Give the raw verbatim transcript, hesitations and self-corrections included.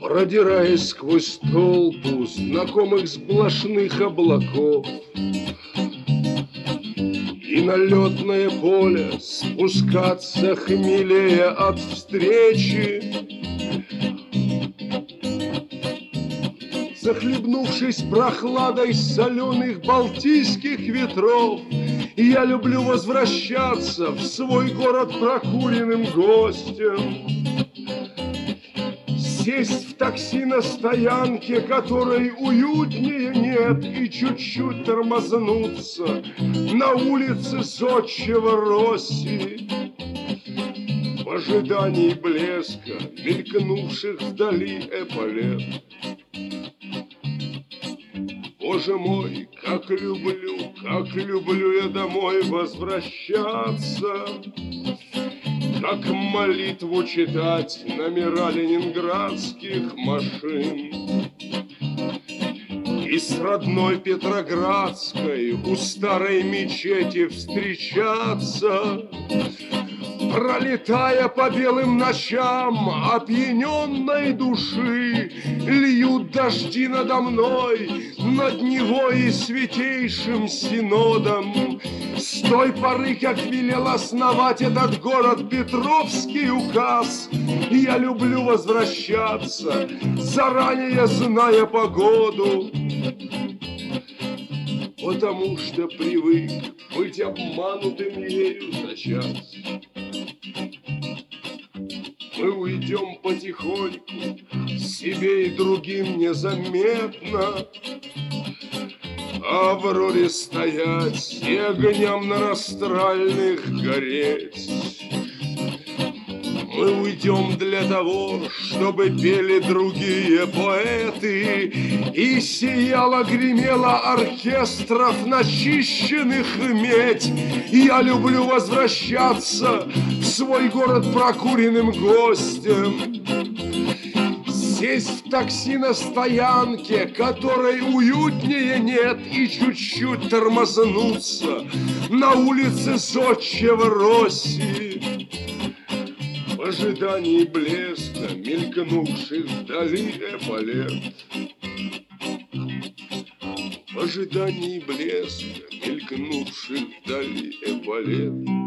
Продираясь сквозь толпу знакомых сплошных облаков, и на летное поле спускаться хмелее от встречи, захлебнувшись прохладой соленых балтийских ветров, я люблю возвращаться в свой город прокуренным гостем, сесть в такси на стоянке, которой уютнее нет, и чуть-чуть тормознуться на улице зодчего Росси в ожидании блеска мелькнувших вдали эполет. Боже мой, как люблю, как люблю я домой возвращаться, как молитву читать номера ленинградских машин и с родной Петроградской у старой мечети встречаться, пролетая по белым ночам опьяненной души. Льют дожди надо мной, над Невой и Святейшим Синодом. С той поры, как велел основать этот город Петровский указ, я люблю возвращаться, заранее зная погоду, потому что привык быть обманутым ею за час. Мы уйдем потихоньку, себе и другим незаметно, а в Авроре стоять и огням на растральных гореть. Мы уйдем для того, чтобы пели другие поэты, и сияла, гремела оркестров начищенных медь. Я люблю возвращаться в свой город прокуренным гостем, сесть в такси на стоянке, которой уютнее нет, и чуть-чуть тормознуться на улице зодчего Росси в ожидании блеска мелькнувших вдали эполет. В ожидании блеска мелькнувших вдали эполет.